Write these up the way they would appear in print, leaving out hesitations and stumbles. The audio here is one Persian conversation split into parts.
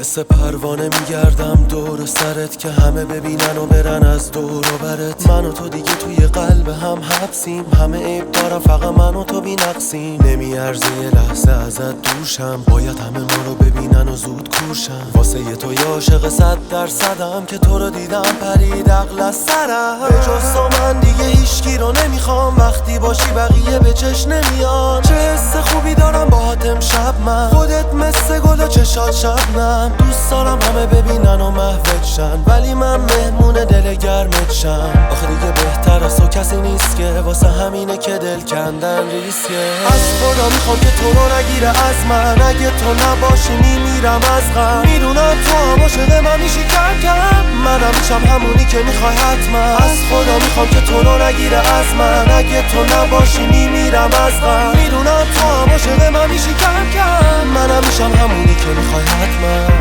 مثل پروانه میگردم دور سرت که همه ببینن و برن از دور و برت. من و تو دیگه توی قلب هم حبسیم، همه عیب دارم فقط من و تو بی نقصیم. نمیارزه یه لحظه ازت دوشم، باید همه ما رو ببینن و زود کورشم. واسه یه تو یه عاشق 100%م که تو رو دیدم پرید عقل از سرم. به جز تو من دیگه هیچکی رو نمیخوام، وقتی باشی بقیه به چش نمیان. چه حس خوبی دارم باهات امشب من، خودت مثل گل و چشات شبنم. دوست دارم همه ببینن و محوت شن، ولی من مهمون دل گرمت شم. آخه دیگه بهتر از تو کسی نیست که واسه همینه که دل کندن ریسکه. از خدا میخوام که تو رو نگیره از من، اگه تو نباشی میمیرم از غم. میدونم تو هم عاشق من میشی کم کم، منم میشم همونی که میخوای حتما. از خدا میخوام که تو رو نگیره از من، اگه تو نباشی میمیرم از غم. میدونم تو هم عاشق من میشی کم کم، منم میشم همونی که میخوای حتما.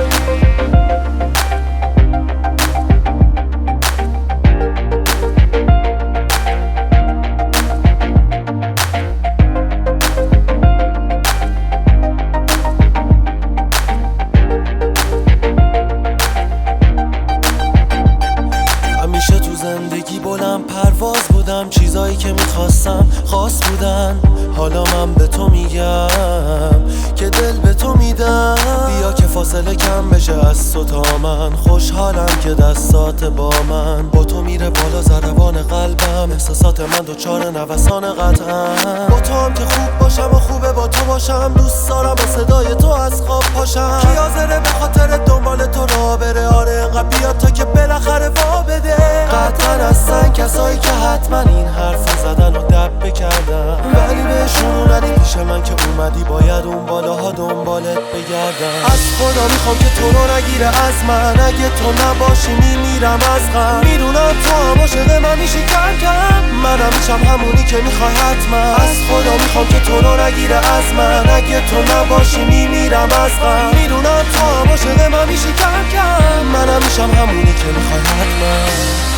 زندگی بلند پرواز بودم، چیزایی که میخواستم خاص بودن. حالا من به تو میگم که دل به تو میدم. بیا که فاصله کم بشه از تو تا من، خوشحالم که دستات با من. با تو میره بالا ضربان قلبم، احساسات من دوچار نوسان قطعم. با تو هم که خوب باشم و خوبه با تو باشم، دوست دارم با صدای تو از خواب پاشم. کی حاضره به خاطر دنبال تو راه بره؟ آره انقدر بیاد تا که بالاخره وا بده. قطعا هستن کسایی که حتما این حرف زدن و دب بکردن، ولی بهشون ندی پیش من که اومدی باید اون بالاها دنبالت بگردم. از خدا میخوام که تو رو نگیره از من، اگه تو نباشی میمیرم از غم. میدونم تو هم عاشق من میشی کم کم، منم میشم همونی که میخوای حتما. از خدا میخوام که تو رو نگیره از من، اگه تو نباشی میمیرم از غم. میدونم تو هم عاشق من میشی کم کم، منم میشم همونی که میخوای حتما.